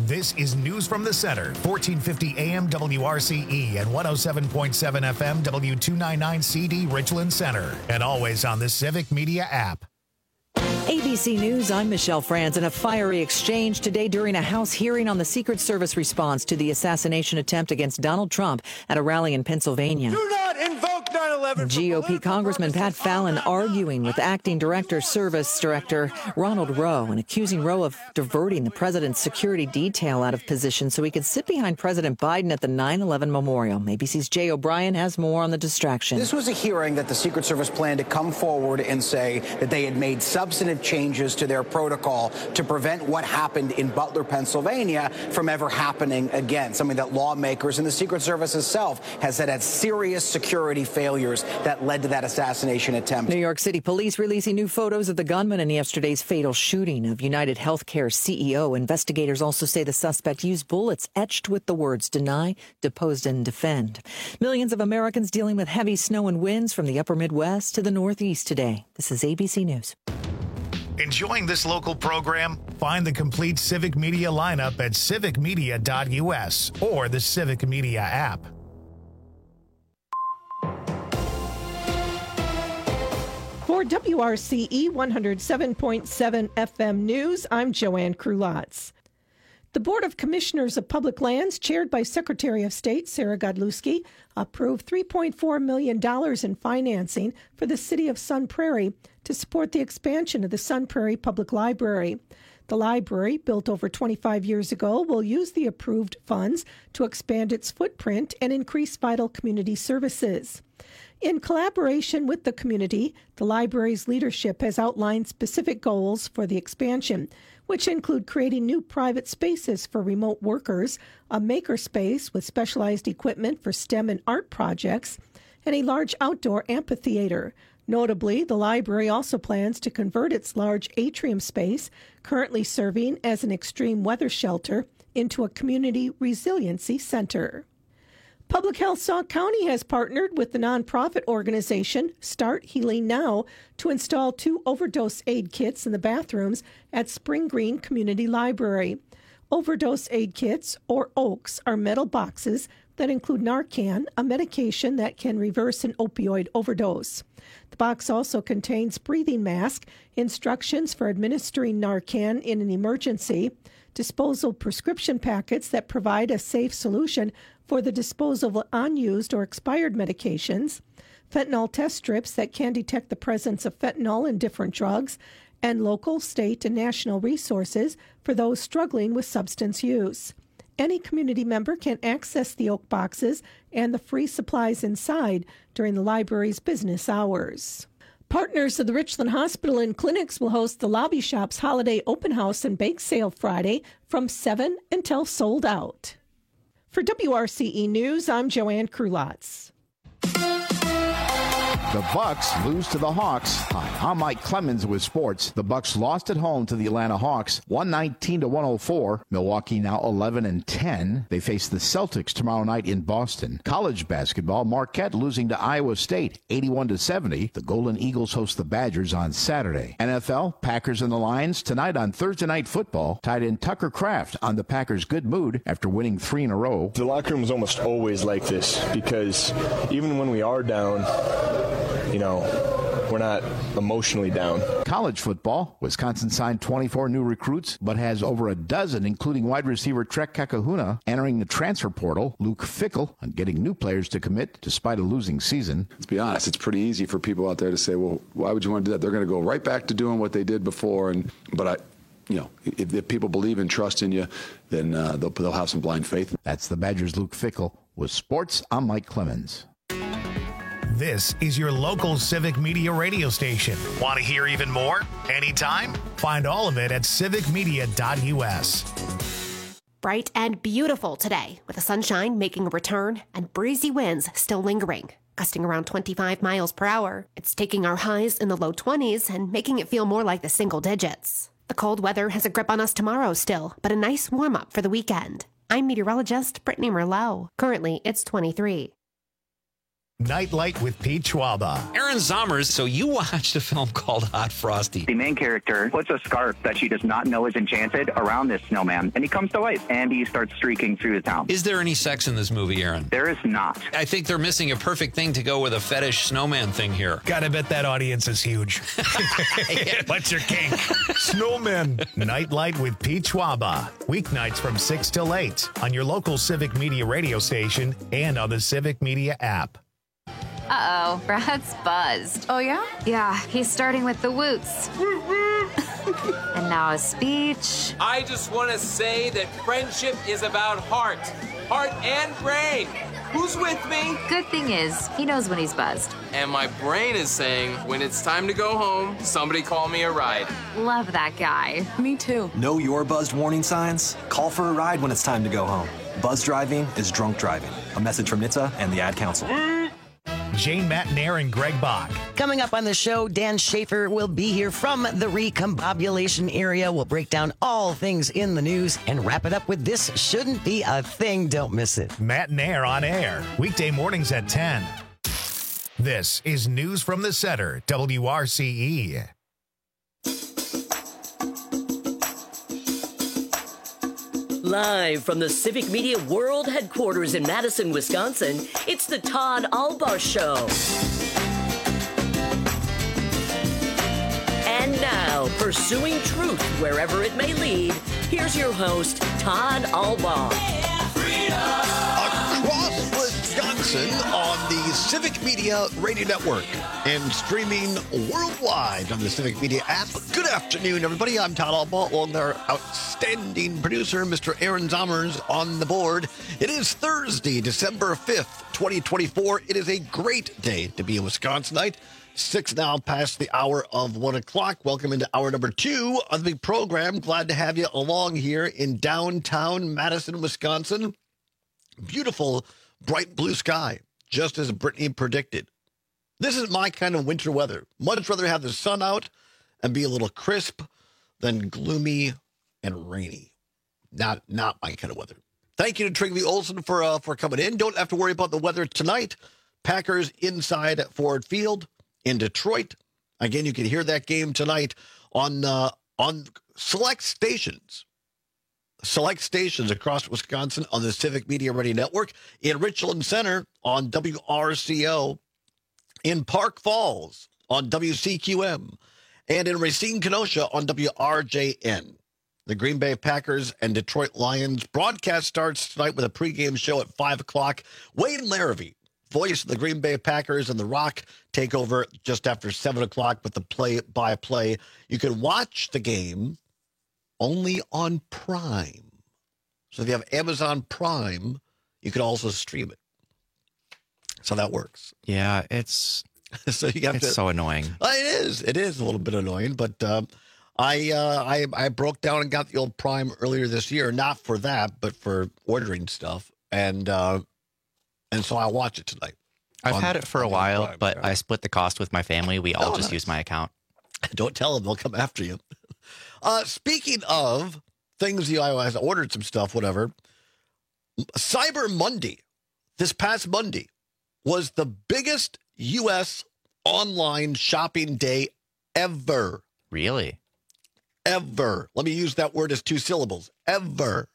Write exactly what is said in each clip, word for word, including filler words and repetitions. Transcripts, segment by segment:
This is News from the Center, fourteen fifty A M W R C E and one oh seven point seven F M W two ninety-nine C D Richland Center, and always on the Civic Media app. A B C News, I'm Michelle Franz. In a fiery exchange today during a House hearing on the Secret Service response to the assassination attempt against Donald Trump at a rally in Pennsylvania. Do not invoke nine eleven. G O P Congressman Pat Fallon arguing with Acting Director, Service Director Ronald Rowe and accusing Rowe of diverting the president's security detail out of position so he could sit behind President Biden at the nine eleven memorial. A B C's Jay O'Brien has more on the distraction. This was a hearing that the Secret Service planned to come forward and say that they had made substantive changes to their protocol to prevent what happened in Butler, Pennsylvania from ever happening again, something that lawmakers and the Secret Service itself has said had serious security failures that led to that assassination attempt. New York City police releasing new photos of the gunman in yesterday's fatal shooting of United Healthcare C E O. Investigators also say the suspect used bullets etched with the words deny, deposed, and defend. Millions of Americans dealing with heavy snow and winds from the upper Midwest to the Northeast today. This is A B C News. Enjoying this local program? Find the complete Civic Media lineup at civic media dot U S or the Civic Media app. For W R C E one oh seven point seven F M News, I'm Joanne Krulotz. The Board of Commissioners of Public Lands, chaired by Secretary of State Sarah Godlewski, approved three point four million dollars in financing for the city of Sun Prairie to support the expansion of the Sun Prairie Public Library. The library, built over twenty-five years ago, will use the approved funds to expand its footprint and increase vital community services. In collaboration with the community, the library's leadership has outlined specific goals for the expansion, which include creating new private spaces for remote workers, a makerspace with specialized equipment for STEM and art projects, and a large outdoor amphitheater. Notably, the library also plans to convert its large atrium space, currently serving as an extreme weather shelter, into a community resiliency center. Public Health Sauk County has partnered with the nonprofit organization Start Healing Now to install two overdose aid kits in the bathrooms at Spring Green Community Library. Overdose aid kits, or O A Ks, are metal boxes that include Narcan, a medication that can reverse an opioid overdose. The box also contains breathing mask, instructions for administering Narcan in an emergency, disposal prescription packets that provide a safe solution for the disposal of unused or expired medications, fentanyl test strips that can detect the presence of fentanyl in different drugs, and local, state, and national resources for those struggling with substance use. Any community member can access the oak boxes and the free supplies inside during the library's business hours. Partners of the Richland Hospital and Clinics will host the Lobby Shop's Holiday Open House and Bake Sale Friday from seven until sold out. For W R C E News, I'm Joanne Krulotz. The Bucks lose to the Hawks. Hi, I'm Mike Clemens with sports. The Bucks lost at home to the Atlanta Hawks, one nineteen to one oh four. Milwaukee now eleven and ten. They face the Celtics tomorrow night in Boston. College basketball, Marquette losing to Iowa State, eighty-one to seventy. The Golden Eagles host the Badgers on Saturday. N F L, Packers and the Lions tonight on Thursday Night Football. Tied in Tucker Kraft on the Packers' good mood after winning three in a row. The locker room is almost always like this because even when we are down, you know, we're not emotionally down. College football, Wisconsin signed twenty-four new recruits, but has over a dozen, including wide receiver Trek Kakahuna, entering the transfer portal. Luke Fickell on getting new players to commit despite a losing season. Let's be honest, it's pretty easy for people out there to say, well, why would you want to do that? They're going to go right back to doing what they did before. And But I... You know, if, if people believe and trust in you, then uh, they'll, they'll have some blind faith. That's the Badgers' Luke Fickell. With sports, I'm Mike Clemens. This is your local Civic Media radio station. Want to hear even more? Anytime? Find all of it at civic media dot U S. Bright and beautiful today, with the sunshine making a return and breezy winds still lingering, gusting around twenty-five miles per hour. It's taking our highs in the low twenties and making it feel more like the single digits. The cold weather has a grip on us tomorrow still, but a nice warm-up for the weekend. I'm meteorologist Brittany Merlot. Currently, it's twenty-three. Nightlight with Pete Schwaba. Aaron Zommers, so you watched a film called Hot Frosty. The main character puts a scarf that she does not know is enchanted around this snowman, and he comes to life, and he starts streaking through the town. Is there any sex in this movie, Aaron? There is not. I think they're missing a perfect thing to go with a fetish snowman thing here. Gotta bet that audience is huge. What's your kink? Snowmen. Nightlight with Pete Schwaba. Weeknights from six till eight on your local Civic Media radio station and on the Civic Media app. Uh-oh, Brad's buzzed. Oh, yeah? Yeah, he's starting with the woots. And now a speech. I just want to say that friendship is about heart. Heart and brain. Who's with me? Good thing is, he knows when he's buzzed. And my brain is saying, when it's time to go home, somebody call me a ride. Love that guy. Me too. Know your buzzed warning signs? Call for a ride when it's time to go home. Buzz driving is drunk driving. A message from N H T S A and the Ad Council. Jane Matnair and Greg Bach. Coming up on the show, Dan Schaefer will be here from the recombobulation area. We'll break down all things in the news and wrap it up with This Shouldn't Be a Thing. Don't miss it. Matnair on air, weekday mornings at ten. This is News from the Center, W R C E. Live from the Civic Media World Headquarters in Madison, Wisconsin, it's the Todd Albaugh Show. And now, pursuing truth wherever it may lead, here's your host, Todd Albaugh. Across Wisconsin on the Civic Media Radio Network and streaming worldwide on the Civic Media app. Good afternoon, everybody. I'm Todd Albaugh, along with our outstanding producer, Mister Aaron Zommers, on the board. It is Thursday, December fifth, twenty twenty-four. It is a great day to be a Wisconsinite. Six now past the hour of one o'clock. Welcome into hour number two of the big program. Glad to have you along here in downtown Madison, Wisconsin. Beautiful, bright blue sky, just as Brittany predicted. This is my kind of winter weather. Much rather have the sun out and be a little crisp than gloomy and rainy. Not not my kind of weather. Thank you to Tringley Olsen for uh, for coming in. Don't have to worry about the weather tonight. Packers inside at Ford Field in Detroit. Again, you can hear that game tonight on uh, on select stations. Select stations across Wisconsin on the Civic Media Radio Network, in Richland Center on W R C O, in Park Falls on W C Q M, and in Racine, Kenosha on W R J N. The Green Bay Packers and Detroit Lions broadcast starts tonight with a pregame show at five o'clock. Wayne Larrivee, voice of the Green Bay Packers, and The Rock take over just after seven o'clock with the play-by-play. You can watch the game only on Prime. So if you have Amazon Prime, you can also stream it. So that works. Yeah, it's so you have it's to, so annoying. Uh, it is. It is a little bit annoying, but um, I, uh, I I broke down and got the old Prime earlier this year, not for that, but for ordering stuff, and uh, and so I'll watch it tonight. I've on, had it for a while, Prime, but yeah. I split the cost with my family. We all Oh, just nice. use my account. Don't tell them; they'll come after you. Uh, speaking of things, you know, I ordered some stuff, whatever. Cyber Monday, this past Monday, was the biggest U S online shopping day ever. Really? Ever. Let me use that word as two syllables. Ever.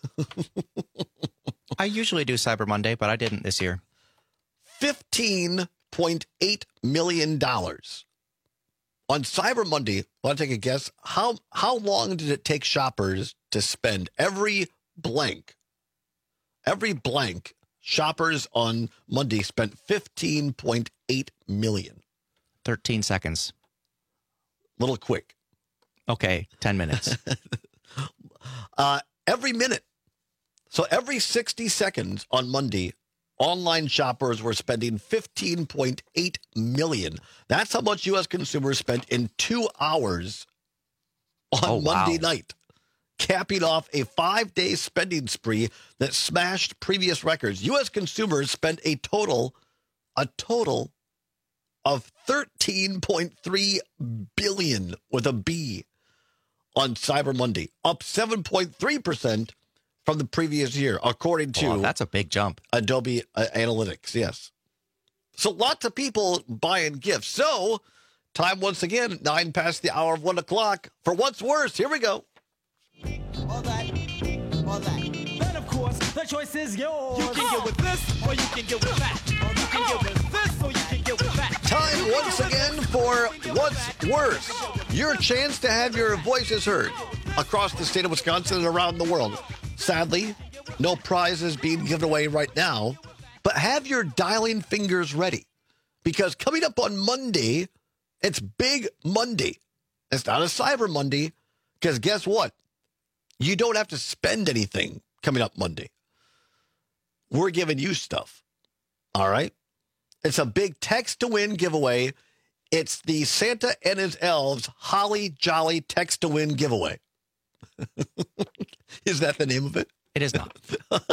I usually do Cyber Monday, but I didn't this year. fifteen point eight million dollars. On Cyber Monday, want to take a guess? How how long did it take shoppers to spend every blank? Every blank, shoppers on Monday spent fifteen point eight million. thirteen seconds. Little quick. Okay, ten minutes. uh, every minute. So every sixty seconds on Monday, online shoppers were spending fifteen point eight million dollars. That's how much U S consumers spent in two hours on Oh, wow. Monday night, capping off a five-day spending spree that smashed previous records. U S consumers spent a total, a total of thirteen point three billion dollars with a B on Cyber Monday, up seven point three percent from the previous year, according to Wow, that's a big jump. Adobe uh, Analytics. Yes. So lots of people buying gifts. So time once again, nine past the hour of one o'clock for What's Worse. Here we go. All that, all that. Then, of course, the choice is yours. You can get with this, or you can get with that. Or you can get with this, or you can get with that. Time once again for What's Worse. Your chance to have your voices heard across the state of Wisconsin and around the world. Sadly, no prizes being given away right now, but have your dialing fingers ready. Because coming up on Monday, it's Big Monday. It's not a Cyber Monday, because guess what? You don't have to spend anything coming up Monday. We're giving you stuff. All right? It's a big text to win giveaway. It's the Santa and his elves Holly Jolly text to win giveaway. Is that the name of it? It is not.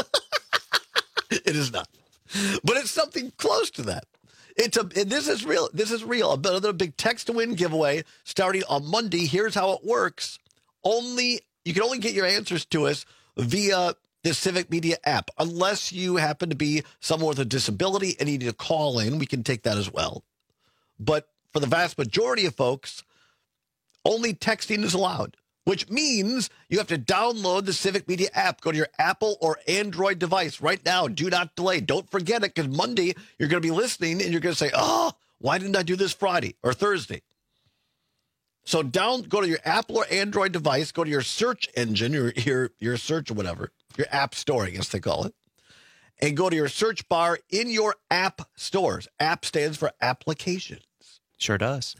It is not. But it's something close to that. It's a and this is real. This is real. Another big text to win giveaway starting on Monday. Here's how it works. Only you can only get your answers to us via the Civic Media app, unless you happen to be someone with a disability and need to call in. We can take that as well. But for the vast majority of folks, only texting is allowed, which means you have to download the Civic Media app. Go to your Apple or Android device right now. Do not delay. Don't forget it, because Monday you're going to be listening and you're going to say, oh, why didn't I do this Friday or Thursday? So down, go to your Apple or Android device, go to your search engine, your, your, your search or whatever, your app store, I guess they call it, and go to your search bar in your app stores. App stands for applications. Sure does.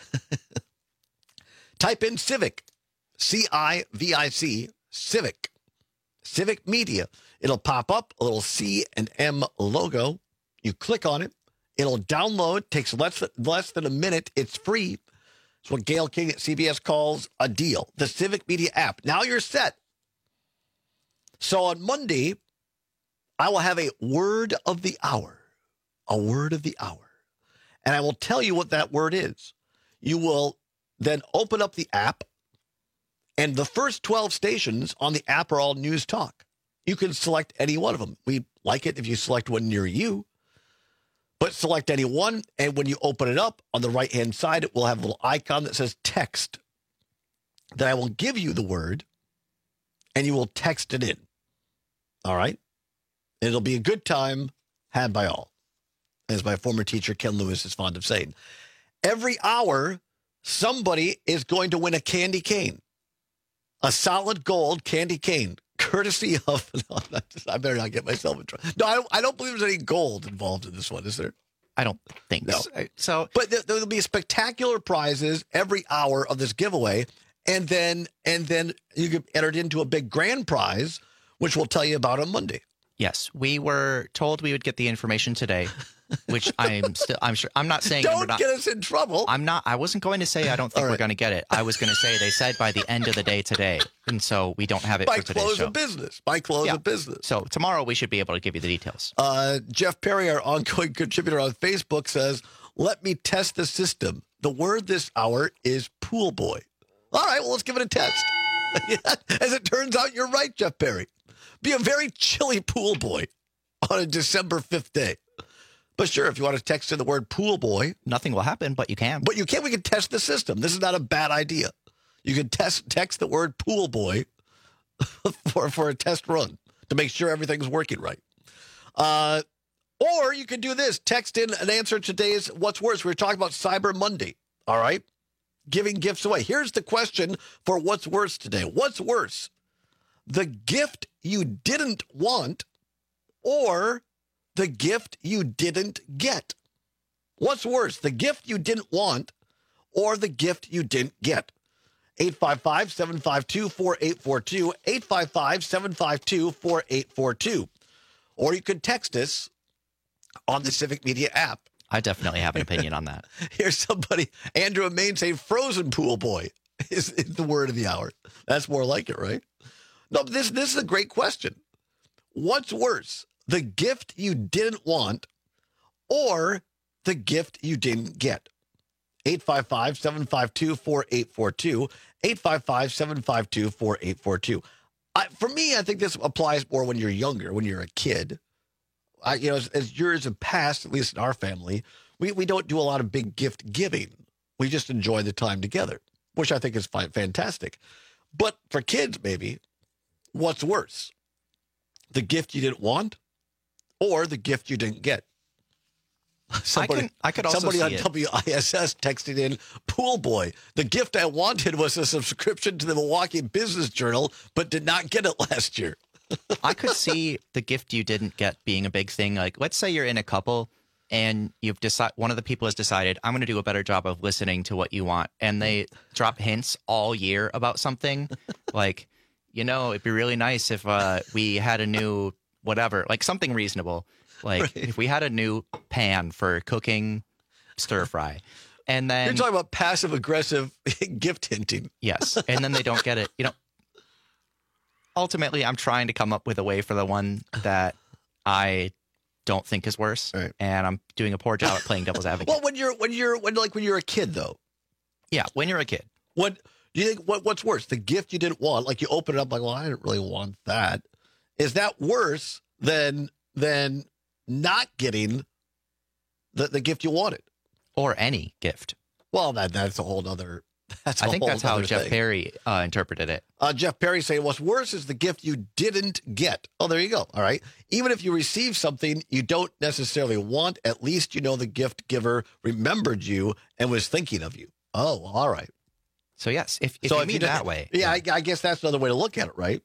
Type in Civic, C I V I C, Civic, Civic Media. It'll pop up, a little C and M logo. You click on it. It'll download. Takes less, less than a minute. It's free. It's what Gail King at C B S calls a deal. The Civic Media app. Now you're set. So on Monday, I will have a word of the hour. A word of the hour. And I will tell you what that word is. You will then open up the app, and the first twelve stations on the app are all News Talk. You can select any one of them. We like it if you select one near you, but select any one, and when you open it up, on the right-hand side, it will have a little icon that says text. Then I will give you the word, and you will text it in. All right? It'll be a good time had by all, as my former teacher, Ken Lewis, is fond of saying. Every hour, somebody is going to win a candy cane. A solid gold candy cane, courtesy of, no, I better not get myself in trouble. No, I don't, I don't believe there's any gold involved in this one, is there? I don't think no. so. so. But there, there'll be spectacular prizes every hour of this giveaway, and then and then you get entered into a big grand prize, which we'll tell you about on Monday. Yes, we were told we would get the information today, which I'm still, I'm sure, I'm not saying. Don't we're not, get us in trouble. I'm not, I wasn't going to say I don't think right. we're going to get it. I was going to say they said by the end of the day today, and so we don't have it by for today's close show. of business. By close yeah. of business. So tomorrow we should be able to give you the details. Uh, Jeff Perry, our ongoing contributor on Facebook, says, let me test the system. The word this hour is pool boy. All right, well, let's give it a test. As it turns out, you're right, Jeff Perry. Be a very chilly pool boy on a December fifth day. But sure, if you want to text in the word pool boy. Nothing will happen, but you can. But you can. We can test the system. This is not a bad idea. You can test text the word pool boy for, for a test run to make sure everything's working right. Uh, or you can do this. Text in an answer to today's What's Worse. We were talking about Cyber Monday. All right? Giving gifts away. Here's the question for What's Worse today. What's worse? The gift you didn't want, or the gift you didn't get? What's worse, the gift you didn't want or the gift you didn't get? eight five five, seven five two, four eight four two, eight five five, seven five two, four eight four two. Or you could text us on the Civic Media app. I definitely have an opinion on that. Here's somebody, Andrew and Maine, saying frozen pool boy is, is the word of the hour. That's more like it, right? No, but this, this is a great question. What's worse? The gift you didn't want or the gift you didn't get? eight five five, seven five two, four eight four two, eight five five, seven five two, four eight four two. I, for me, I think this applies more when you're younger, when you're a kid. I, you know, as, as years have passed, at least in our family, we, we don't do a lot of big gift giving. We just enjoy the time together, which I think is fine, fantastic. But for kids, maybe, what's worse? The gift you didn't want or the gift you didn't get? Somebody, I, can, I could also somebody see on it. W I S S texted in, Pool Boy, the gift I wanted was a subscription to the Milwaukee Business Journal, but did not get it last year. I could see the gift you didn't get being a big thing. Like, let's say you're in a couple and you've decided, one of the people has decided, I'm going to do a better job of listening to what you want. And they drop hints all year about something like, you know, it'd be really nice if uh, we had a new whatever, like something reasonable. Like right. if we had a new pan for cooking stir fry. And then you're talking about passive aggressive gift hinting. Yes. And then they don't get it. You know, ultimately, I'm trying to come up with a way for the one that I don't think is worse. Right. And I'm doing a poor job at playing devil's advocate. Well, when you're when you're when like when you're a kid, though. Yeah, when you're a kid. What do you think? What what's worse? The gift you didn't want, like you open it up, like, well, I didn't really want that. Is that worse than than not getting the, the gift you wanted? Or any gift. Well, that that's a whole other. That's a I think whole that's how Jeff thing. Perry uh, interpreted it. Uh, Jeff Perry saying, what's worse is the gift you didn't get. Oh, there you go. All right. Even if you receive something you don't necessarily want, at least you know the gift giver remembered you and was thinking of you. Oh, all right. So, yes, if, if so you if mean you that way. Yeah, yeah. I, I guess that's another way to look at it, right?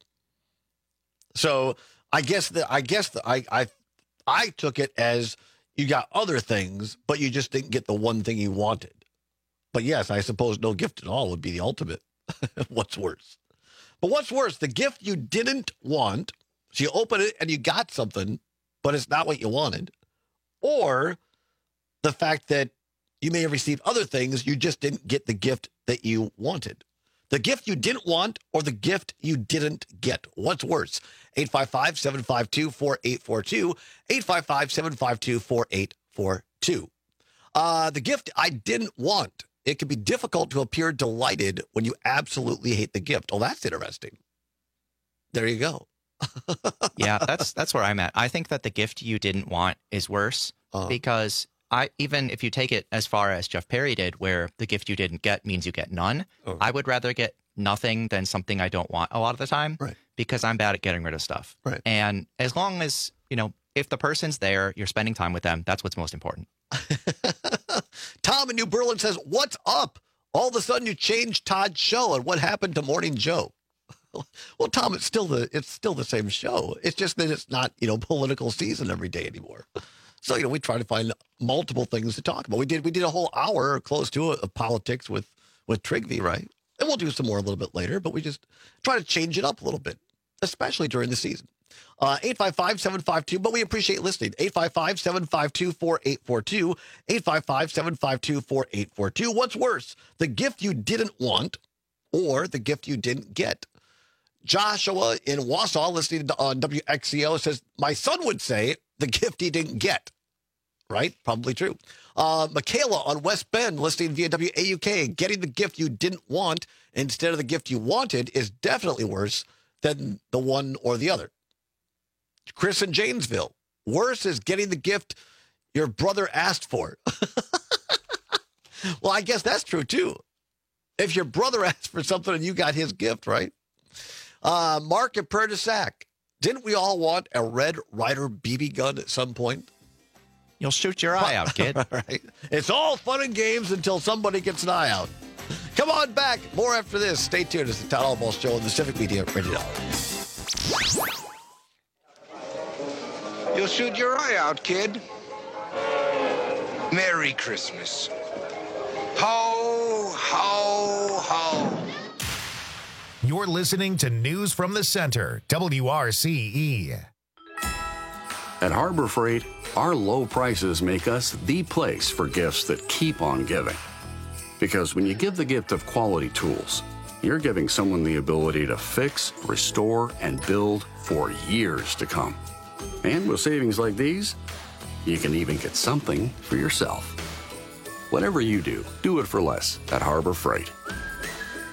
So I guess that I guess that I, I I took it as you got other things, but you just didn't get the one thing you wanted. But yes, I suppose no gift at all would be the ultimate. What's worse? But what's worse, the gift you didn't want, so you open it and you got something, but it's not what you wanted. Or the fact that you may have received other things, you just didn't get the gift that you wanted. The gift you didn't want or the gift you didn't get. What's worse? eight five five, seven five two, four eight four two. eight five five, seven five two, four eight four two. Uh, the gift I didn't want. It can be difficult to appear delighted when you absolutely hate the gift. Oh, that's interesting. There you go. Yeah, that's that's where I'm at. I think that the gift you didn't want is worse uh-huh. because I even if you take it as far as Jeff Perry did, where the gift you didn't get means you get none, uh-huh. I would rather get nothing than something I don't want a lot of the time right. because I'm bad at getting rid of stuff. Right. And as long as, you know, if the person's there, you're spending time with them, that's what's most important. Tom in New Berlin says, what's up? All of a sudden you changed Todd's show, and what happened to Morning Joe? Well, Tom, it's still the it's still the same show. It's just that it's not, you know, political season every day anymore. So, you know, we try to find multiple things to talk about. We did we did a whole hour or close to it of politics with with Trigvi, right? And we'll do some more a little bit later, but we just try to change it up a little bit, especially during the season. Uh, eight five five, seven five two, but we appreciate listening. eight five five, seven five two, four eight four two. eight five five, seven five two, four eight four two. What's worse, the gift you didn't want or the gift you didn't get? Joshua in Wausau, listening to, on W X C O, says, my son would say the gift he didn't get. Right? Probably true. Uh, Michaela on West Bend, listening via W A U K, getting the gift you didn't want instead of the gift you wanted is definitely worse than the one or the other. Chris in Janesville, worse is getting the gift your brother asked for. Well, I guess that's true, too. If your brother asked for something and you got his gift, right? Uh, Mark at Prairie du Sac, didn't we all want a Red Ryder B B gun at some point? You'll shoot your eye out, kid. Right. It's all fun and games until somebody gets an eye out. Come on back. More after this. Stay tuned. It's the Todd Albaugh Show on the Civic Media Radio Network. You'll shoot your eye out, kid. Merry Christmas. Ho, ho, ho. You're listening to News from the Center, W R C E. At Harbor Freight, our low prices make us the place for gifts that keep on giving. Because when you give the gift of quality tools, you're giving someone the ability to fix, restore, and build for years to come. And with savings like these, you can even get something for yourself. Whatever you do, do it for less at Harbor Freight.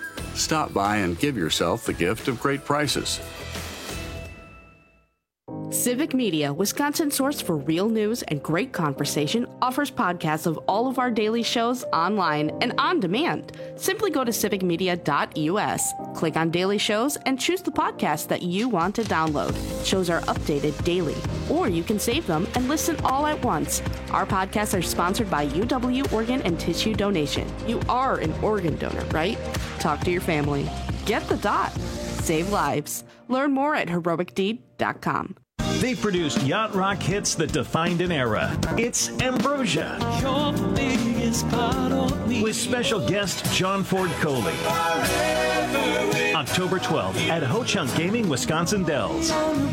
Stop by and give yourself the gift of great prices. Civic Media, Wisconsin's source for real news and great conversation, offers podcasts of all of our daily shows online and on demand. Simply go to civic media dot u s, click on daily shows, and choose the podcast that you want to download. Shows are updated daily, or you can save them and listen all at once. Our podcasts are sponsored by U W Organ and Tissue Donation. You are an organ donor, right? Talk to your family. Get the dot. Save lives. Learn more at heroic deed dot com. They produced yacht rock hits that defined an era. It's Ambrosia. Your biggest part of me. With special guest John Ford Coley. October twelfth at Ho Chunk Gaming, Wisconsin Dells.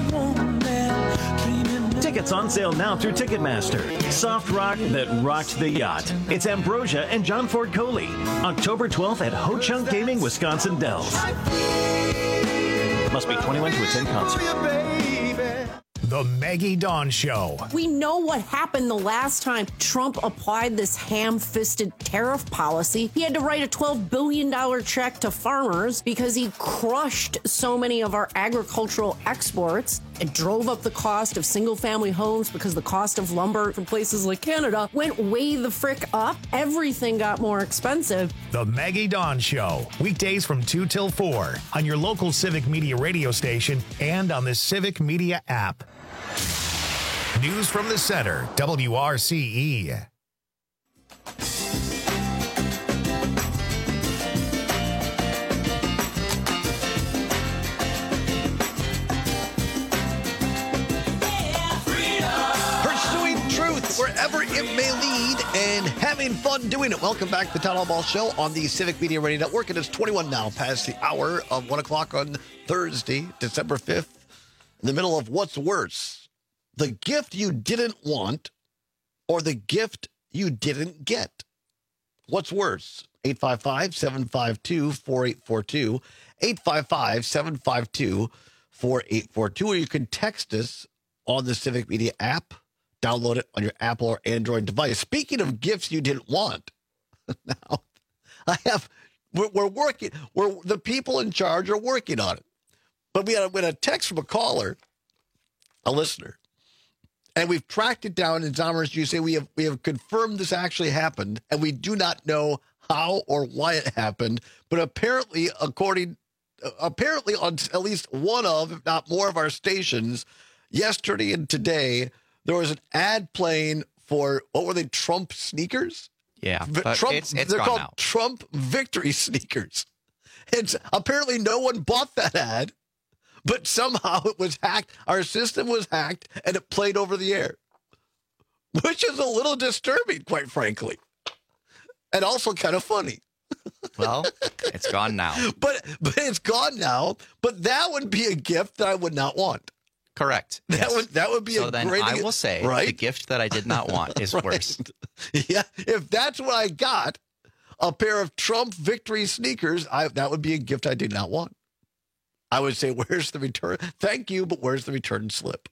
Tickets on sale now through Ticketmaster. Soft rock that rocked the yacht. It's Ambrosia and John Ford Coley. October twelfth at Ho Chunk Gaming, Wisconsin Dells. Must be twenty-one to attend concert. The Maggie Dawn Show. We know what happened the last time Trump applied this ham-fisted tariff policy. He had to write a twelve billion dollars check to farmers because he crushed so many of our agricultural exports. It drove up the cost of single-family homes because the cost of lumber from places like Canada went way the frick up. Everything got more expensive. The Maggie Dawn Show. Weekdays from two till four on your local Civic Media radio station and on the Civic Media app. News from the center, W R C E. Pursuing truth wherever it may lead and having fun doing it. Welcome back to the Town Hall Ball Show on the Civic Media Radio Network. It is twenty-one now past the hour of one o'clock on Thursday, December fifth, in the middle of what's worse, the gift you didn't want or the gift you didn't get. What's worse? eight five five, seven five two, four eight four two, eight five five, seven five two, four eight four two, or you can text us on the Civic Media app. Download it on your Apple or Android device. Speaking of gifts you didn't want, now I have, we're, we're working, we're, the people in charge are working on it. But we had, a, we had a text from a caller, a listener, and we've tracked it down. And Zommers, you say we have we have confirmed this actually happened, and we do not know how or why it happened. But apparently, according, uh, apparently on at least one of, if not more of our stations, yesterday and today, there was an ad playing for, what were they, Trump sneakers? Yeah, V- but Trump, it's, it's they're gone called now. Trump Victory Sneakers. And apparently no one bought that ad, but somehow it was hacked. Our system was hacked, and it played over the air, which is a little disturbing, quite frankly, and also kind of funny. Well, it's gone now. But but it's gone now. But that would be a gift that I would not want. Correct. That yes. would that would be so a then great. I will say right? the gift that I did not want is Right. worse. Yeah, if that's what I got, a pair of Trump Victory sneakers, I that would be a gift I did not want. I would say, where's the return? Thank you, but where's the return slip?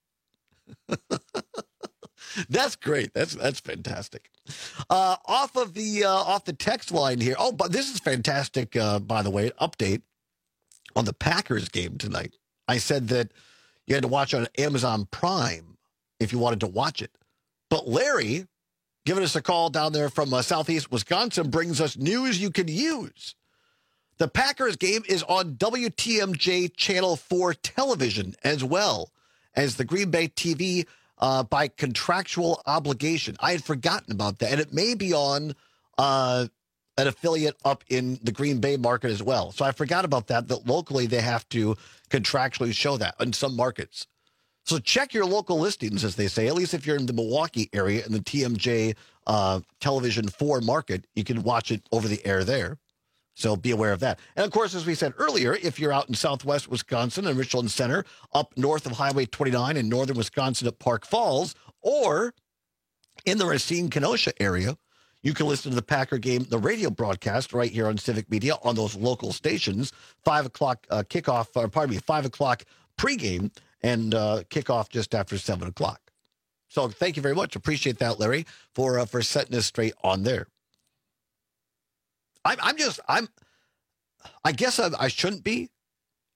That's great. That's that's fantastic. Uh, off of the uh, off the text line here. Oh, but this is fantastic. Uh, by the way, update on the Packers game tonight. I said that you had to watch on Amazon Prime if you wanted to watch it. But Larry, giving us a call down there from uh, Southeast Wisconsin, brings us news you can use. The Packers game is on W T M J Channel four television as well as the Green Bay T V uh, by contractual obligation. I had forgotten about that. And it may be on uh, an affiliate up in the Green Bay market as well. So I forgot about that, that locally they have to contractually show that in some markets. So check your local listings, as they say, at least if you're in the Milwaukee area in the T M J uh, Television four market, you can watch it over the air there. So be aware of that. And of course, as we said earlier, if you're out in southwest Wisconsin and Richland Center, up north of Highway twenty-nine in northern Wisconsin at Park Falls, or in the Racine Kenosha area, you can listen to the Packer game, the radio broadcast right here on Civic Media on those local stations. Five o'clock uh, kickoff, or pardon me, five o'clock pregame and uh, kickoff just after seven o'clock. So thank you very much. Appreciate that, Larry, for uh, for setting us straight on there. I'm, I'm just, I'm, I guess I, I shouldn't be,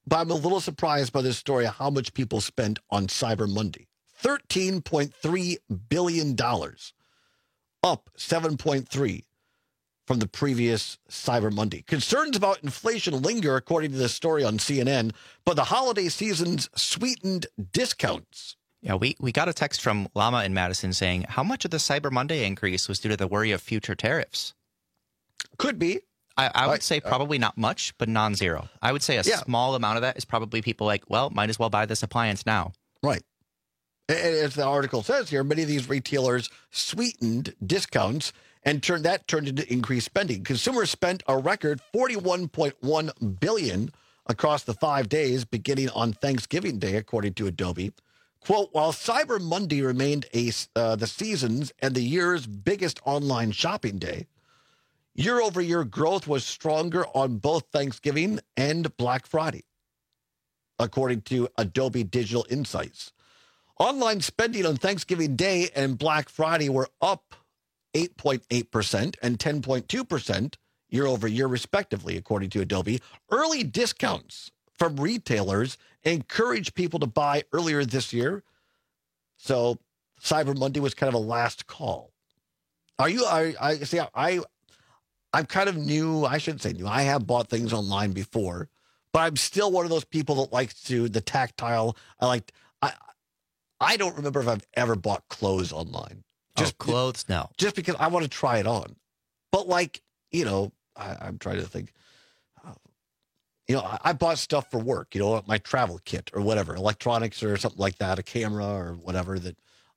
but I'm a little surprised by this story of how much people spent on Cyber Monday. thirteen point three billion dollars, up seven point three from the previous Cyber Monday. Concerns about inflation linger, according to this story on C N N, but the holiday season's sweetened discounts. Yeah, we, we got a text from Llama in Madison saying, how much of the Cyber Monday increase was due to the worry of future tariffs? Could be. I, I would I- say probably not much, but non-zero. I would say a Yeah. small amount of that is probably people like, well, might as well buy this appliance now. Right. And as the article says here, many of these retailers sweetened discounts and turned that turned into increased spending. Consumers spent a record forty-one point one billion dollars across the five days beginning on Thanksgiving Day, according to Adobe. Quote, while Cyber Monday remained a, uh, the season's and the year's biggest online shopping day, year-over-year growth was stronger on both Thanksgiving and Black Friday, according to Adobe Digital Insights. Online spending on Thanksgiving Day and Black Friday were up eight point eight percent and ten point two percent year-over-year, respectively, according to Adobe. Early discounts from retailers encouraged people to buy earlier this year. So Cyber Monday was kind of a last call. Are you, I, I see, I, I'm kind of new. I shouldn't say new. I have bought things online before, but I'm still one of those people that likes to, the tactile. I like, I, I don't remember if I've ever bought clothes online. Just oh, clothes, no. Just because I want to try it on. But like, you know, I, I'm trying to think. You know, I, I bought stuff for work, you know, my travel kit or whatever, electronics or something like that, a camera or whatever that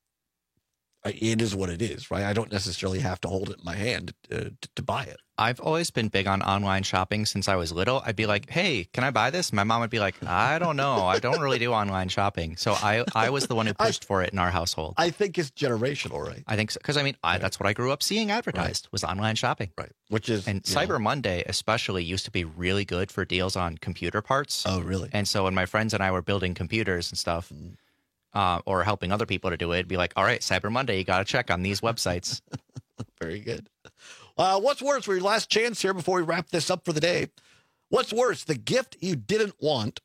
it is what it is, right? I don't necessarily have to hold it in my hand to, to, to buy it. I've always been big on online shopping since I was little. I'd be like, hey, can I buy this? My mom would be like, I don't know. I don't really do online shopping. So I, I was the one who pushed I, for it in our household. I think it's generational, right? I think so. Because, I mean, I, right. that's what I grew up seeing advertised right. was online shopping. Right. Which is... And Cyber know. Monday especially used to be really good for deals on computer parts. Oh, really? And so when my friends and I were building computers and stuff... Mm. Uh, or helping other people to do it, it'd be like, all right, Cyber Monday, you got to check on these websites. Very good. Uh, what's worse, for your last chance here before we wrap this up for the day, what's worse, the gift you didn't want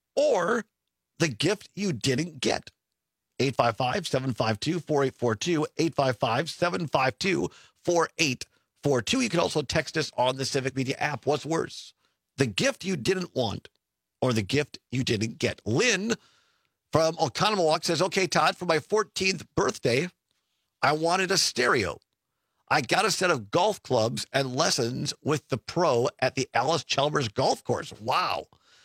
or the gift you didn't get? eight five five, seven five two, four eight four two, eight five five, seven five two, four eight four two. You can also text us on the Civic Media app. What's worse, the gift you didn't want or the gift you didn't get? Lynn from Oconomowoc says, okay, Todd, for my fourteenth birthday, I wanted a stereo. I got a set of golf clubs and lessons with the pro at the Alice Chalmers Golf Course. Wow.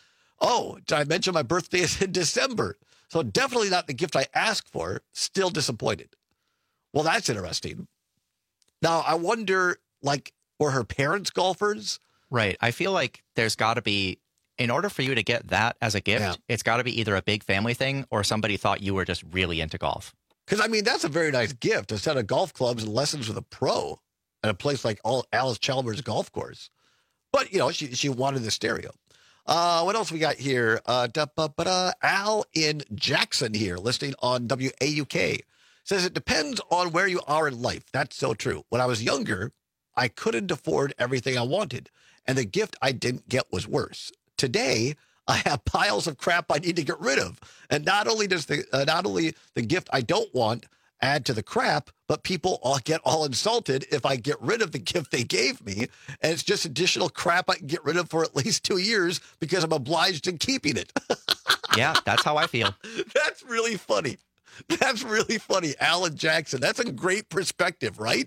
Oh, did I mention my birthday is in December? So definitely not the gift I asked for. Still disappointed. Well, that's interesting. Now, I wonder, like, were her parents golfers? Right. I feel like there's got to be... In order for you to get that as a gift, yeah. it's got to be either a big family thing or somebody thought you were just really into golf. Because, I mean, that's a very nice gift, a set of golf clubs and lessons with a pro at a place like Alice Chalmers Golf Course. But, you know, she she wanted the stereo. Uh, what else we got here? Uh, da, ba, ba, da, Al in Jackson here, listening on W A U K. Says, it depends on where you are in life. That's so true. When I was younger, I couldn't afford everything I wanted, and the gift I didn't get was worse. Today, I have piles of crap I need to get rid of. And not only does the uh, not only the gift I don't want add to the crap, but people all get all insulted if I get rid of the gift they gave me. And it's just additional crap I can get rid of for at least two years because I'm obliged in keeping it. Yeah, that's how I feel. That's really funny. That's really funny. Alan Jackson. That's a great perspective, right?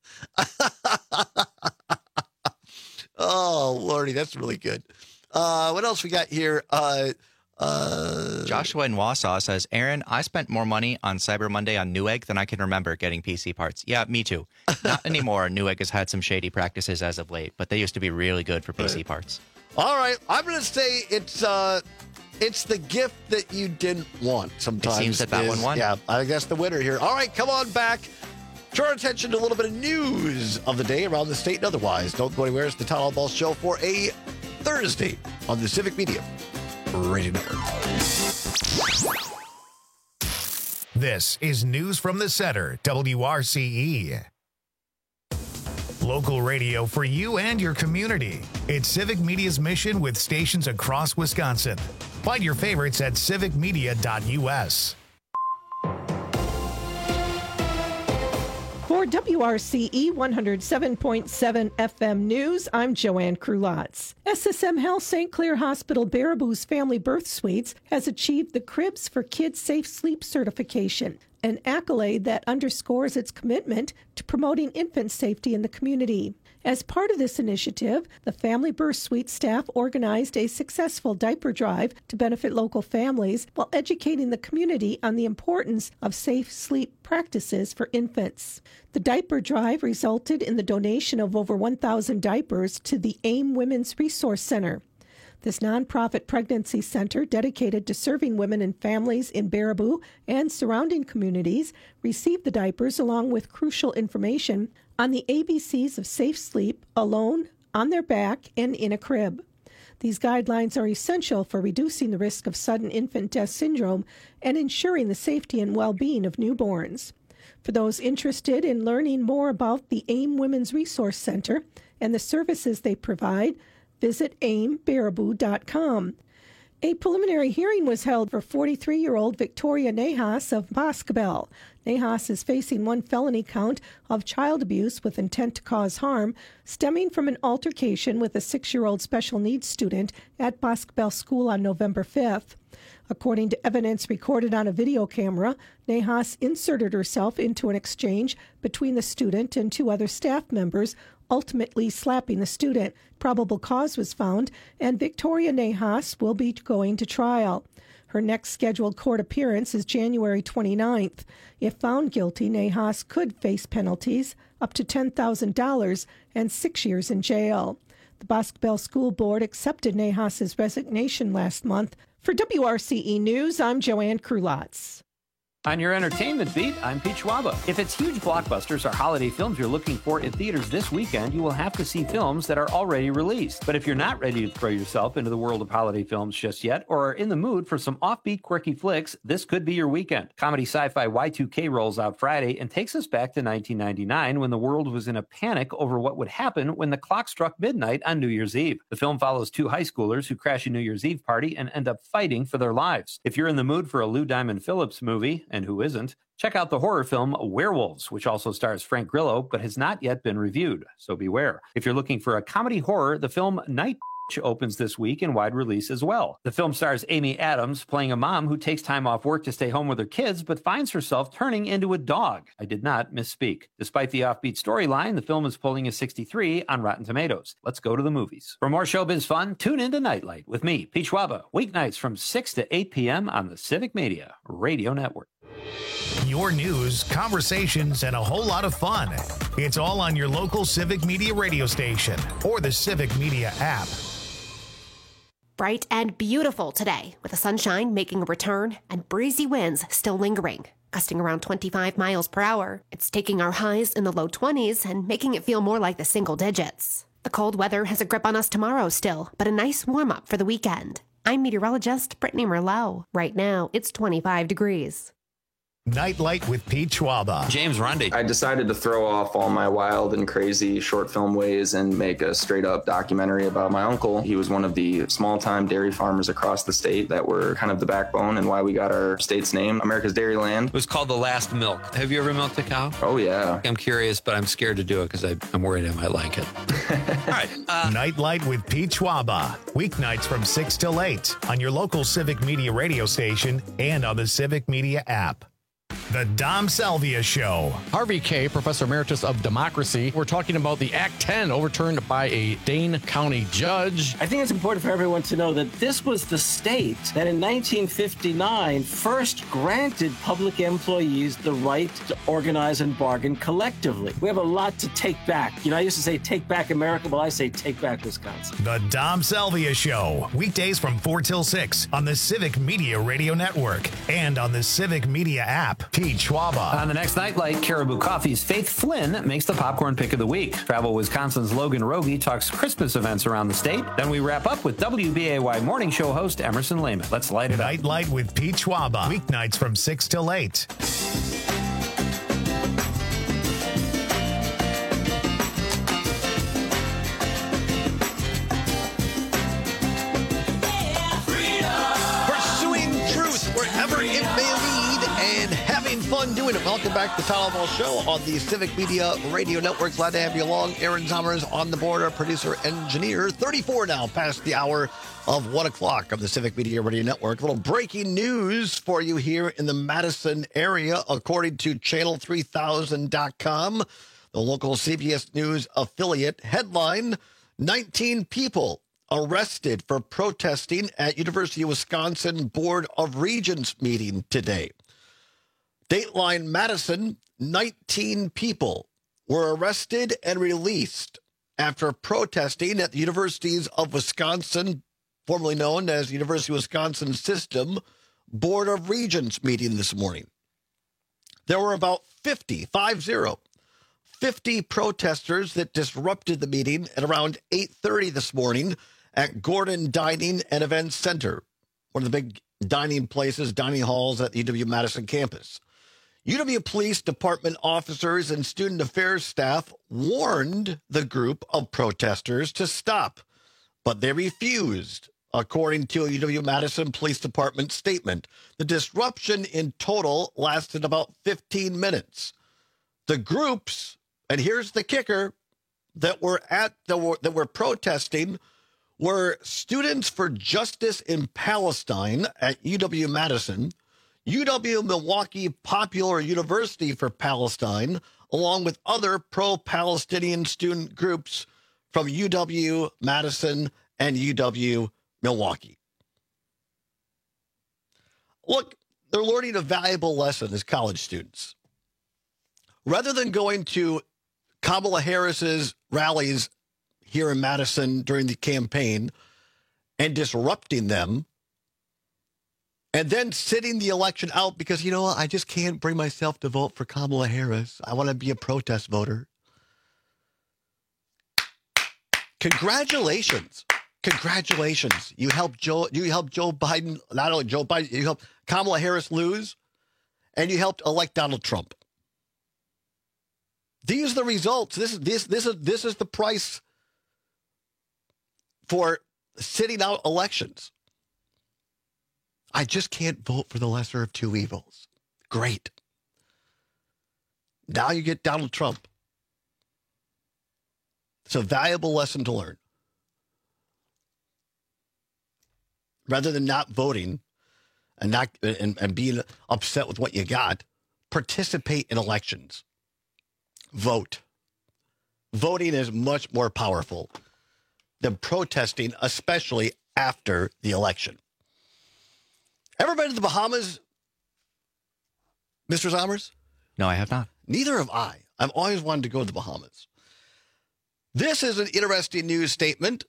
Oh, Lordy, that's really good. Uh, what else we got here? Uh, uh, Joshua in Wausau says, Aaron, I spent more money on Cyber Monday on Newegg than I can remember getting P C parts. Yeah, me too. Not anymore. Newegg has had some shady practices as of late, but they used to be really good for P C parts. All right. I'm going to say it's uh, it's the gift that you didn't want sometimes. It seems that that is, one won. Yeah, I guess the winner here. All right, come on back. Turn our attention to a little bit of news of the day around the state and otherwise. Don't go anywhere. It's the Todd Ball Show for a Thursday on the Civic Media Radio Network. This is News from the Center, W R C E. Local radio for you and your community. It's Civic Media's mission with stations across Wisconsin. Find your favorites at civic media dot u s. For W R C E one oh seven point seven F M News, I'm Joanne Krulotz. S S M Health Saint Clair Hospital Baraboo's Family Birth Suites has achieved the Cribs for Kids Safe Sleep certification, an accolade that underscores its commitment to promoting infant safety in the community. As part of this initiative, the Family Birth Suite staff organized a successful diaper drive to benefit local families while educating the community on the importance of safe sleep practices for infants. The diaper drive resulted in the donation of over one thousand diapers to the AIM Women's Resource Center. This nonprofit pregnancy center dedicated to serving women and families in Baraboo and surrounding communities received the diapers along with crucial information on the A B Cs of safe sleep, alone, on their back, and in a crib. These guidelines are essential for reducing the risk of sudden infant death syndrome and ensuring the safety and well-being of newborns. For those interested in learning more about the AIM Women's Resource Center and the services they provide, visit aim baraboo dot com. A preliminary hearing was held for forty-three-year-old Victoria Nahas of Boscobel. Nahas is facing one felony count of child abuse with intent to cause harm, stemming from an altercation with a six-year-old special needs student at Boscobel School on November fifth. According to evidence recorded on a video camera, Nahas inserted herself into an exchange between the student and two other staff members, ultimately slapping the student. Probable cause was found, and Victoria Nahas will be going to trial. Her next scheduled court appearance is January twenty-ninth. If found guilty, Nahas could face penalties up to ten thousand dollars and six years in jail. The Boscobel School Board accepted Nahas's resignation last month. For W R C E News, I'm Joanne Krulotz. On your entertainment beat, I'm Pete Schwaba. If it's huge blockbusters or holiday films you're looking for in theaters this weekend, you will have to see films that are already released. But if you're not ready to throw yourself into the world of holiday films just yet, or are in the mood for some offbeat, quirky flicks, this could be your weekend. Comedy sci-fi Y two K rolls out Friday and takes us back to nineteen ninety-nine when the world was in a panic over what would happen when the clock struck midnight on New Year's Eve. The film follows two high schoolers who crash a New Year's Eve party and end up fighting for their lives. If you're in the mood for a Lou Diamond Phillips movie, and who isn't, check out the horror film Werewolves, which also stars Frank Grillo, but has not yet been reviewed, so beware. If you're looking for a comedy horror, the film Night opens this week in wide release as well. The film stars Amy Adams playing a mom who takes time off work to stay home with her kids, but finds herself turning into a dog. I did not misspeak. Despite the offbeat storyline, the film is pulling a sixty-three on Rotten Tomatoes. Let's go to the movies. For more showbiz fun, tune into Nightlight with me, Pete Schwaba, weeknights from six to eight p.m. on the Civic Media Radio Network. Your news, conversations, and a whole lot of fun. It's all on your local Civic Media radio station or the Civic Media app. Bright and beautiful today, with the sunshine making a return and breezy winds still lingering, gusting around twenty-five miles per hour. It's taking our highs in the low twenties and making it feel more like the single digits. The cold weather has a grip on us tomorrow still, but a nice warm-up for the weekend. I'm meteorologist Brittany Merlot. Right now, it's twenty-five degrees. Nightlight with Pete Schwaba. James Rundy. I decided to throw off all my wild and crazy short film ways and make a straight up documentary about my uncle. He was one of the small time dairy farmers across the state that were kind of the backbone and why we got our state's name, America's Dairyland. It was called The Last Milk. Have you ever milked a cow? Oh, yeah. I'm curious, but I'm scared to do it because I'm worried I might like it. All right. Uh, Nightlight with Pete Schwaba. Weeknights from six till eight on your local Civic Media radio station and on the Civic Media app. The Dom Salvia Show. Harvey Kaye, Professor Emeritus of Democracy. We're talking about the Act ten overturned by a Dane County judge. I think it's important for everyone to know that this was the state that in nineteen fifty-nine first granted public employees the right to organize and bargain collectively. We have a lot to take back. You know, I used to say take back America, well, I say take back Wisconsin. The Dom Salvia Show. Weekdays from four till six on the Civic Media Radio Network and on the Civic Media app. Pete Schwaba. On the next Nightlight, Caribou Coffee's Faith Flynn makes the popcorn pick of the week. Travel Wisconsin's Logan Rogie talks Christmas events around the state. Then we wrap up with W B A Y morning show host Emerson Lehman. Let's light it up. Nightlight with Pete Schwaba. Weeknights from six till eight. fun doing it. Welcome back to the Tom Ball Show on the Civic Media Radio Network. Glad to have you along. Aaron Summers on the board, our producer engineer. thirty-four now past the hour of one o'clock of the Civic Media Radio Network. A little breaking news for you here in the Madison area, according to channel three thousand dot com, the local C B S News affiliate. Headline: nineteen people arrested for protesting at University of Wisconsin Board of Regents meeting today. Dateline Madison: nineteen people were arrested and released after protesting at the Universities of Wisconsin, formerly known as University of Wisconsin System, Board of Regents meeting this morning. There were about fifty, five zero, fifty protesters that disrupted the meeting at around eight thirty this morning at Gordon Dining and Events Center, one of the big dining places, dining halls at the U W-Madison campus. U W Police Department officers and student affairs staff warned the group of protesters to stop, but they refused, according to a U W-Madison Police Department statement. The disruption in total lasted about fifteen minutes. The groups, and here's the kicker, that were at the that were protesting were Students for Justice in Palestine at U W-Madison, U W-Milwaukee Popular University for Palestine, along with other pro-Palestinian student groups from U W-Madison and U W-Milwaukee. Look, they're learning a valuable lesson as college students. Rather than going to Kamala Harris's rallies here in Madison during the campaign and disrupting them, and then sitting the election out because, you know what, I just can't bring myself to vote for Kamala Harris. I want to be a protest voter. Congratulations. Congratulations. You helped Joe, you helped Joe Biden, not only Joe Biden, you helped Kamala Harris lose, and you helped elect Donald Trump. These are the results. This is this this is this is the price for sitting out elections. I just can't vote for the lesser of two evils. Great. Now you get Donald Trump. It's a valuable lesson to learn. Rather than not voting and not and, and being upset with what you got, participate in elections. Vote. Voting is much more powerful than protesting, especially after the election. Ever been to the Bahamas, Mister Sommers? No, I have not. Neither have I. I've always wanted to go to the Bahamas. This is an interesting news statement,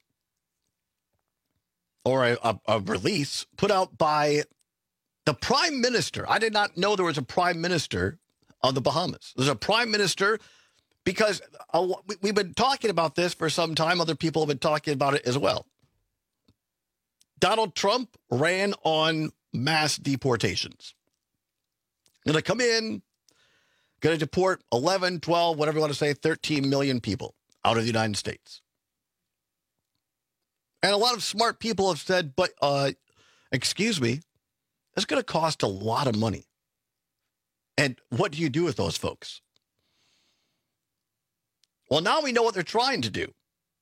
or a, a, a release put out by the Prime Minister. I did not know there was a Prime Minister of the Bahamas. There's a Prime Minister because uh, we've been talking about this for some time. Other people have been talking about it as well. Donald Trump ran on mass deportations. Going to come in, going to deport eleven, twelve, whatever you want to say, thirteen million people out of the United States. And a lot of smart people have said, but, uh, excuse me, it's going to cost a lot of money. And what do you do with those folks? Well, now we know what they're trying to do.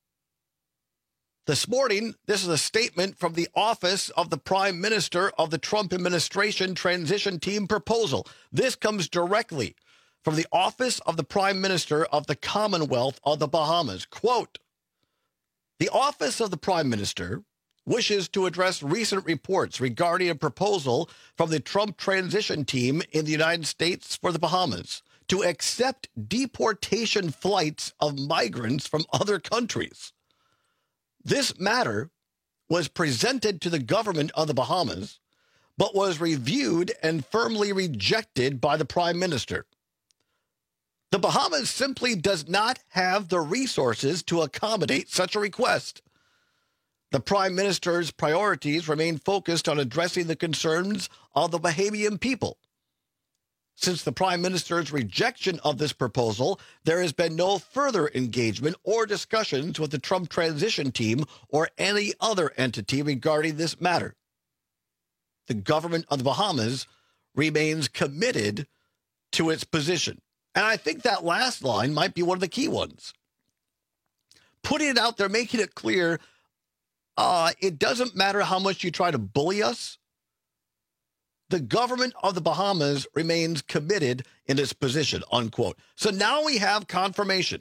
This morning, this is a statement from the Office of the Prime Minister of the Trump Administration Transition Team proposal. This comes directly from the Office of the Prime Minister of the Commonwealth of the Bahamas. Quote, the Office of the Prime Minister wishes to address recent reports regarding a proposal from the Trump Transition Team in the United States for the Bahamas to accept deportation flights of migrants from other countries. This matter was presented to the government of the Bahamas, but was reviewed and firmly rejected by the Prime Minister. The Bahamas simply does not have the resources to accommodate such a request. The Prime Minister's priorities remain focused on addressing the concerns of the Bahamian people. Since the Prime Minister's rejection of this proposal, there has been no further engagement or discussions with the Trump Transition Team or any other entity regarding this matter. The government of the Bahamas remains committed to its position. And I think that last line might be one of the key ones. Putting it out there, making it clear, uh, it doesn't matter how much you try to bully us. The government of the Bahamas remains committed in its position, unquote. So now we have confirmation